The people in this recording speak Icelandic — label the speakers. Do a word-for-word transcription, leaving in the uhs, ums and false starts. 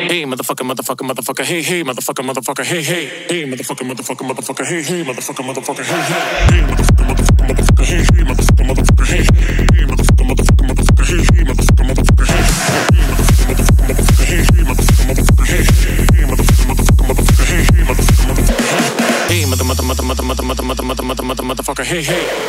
Speaker 1: Hey, motherfucker, motherfucker, motherfucker, hey, hey, motherfucker, motherfucker, hey, hey, hey, motherfucker, motherfucker, motherfucker, hey, hey, motherfucker, motherfucker, hey, hey, hey, motherfucker, motherfucker, motherfucker, hey, hey, motherfucker, motherfucker, hey, hey, motherfucker, motherfucker, motherfucker, hey, hey, motherfucker, motherfucker, hey, hey, motherfucker, motherfucker, hey, hey, motherfucker, motherfucker, motherfucker, hey, hey, motherfucker, motherfucker, hey, hey, mother, mother, mother, mother, mother, mother, mother, mother, mother, mother, motherfucker, hey, hey.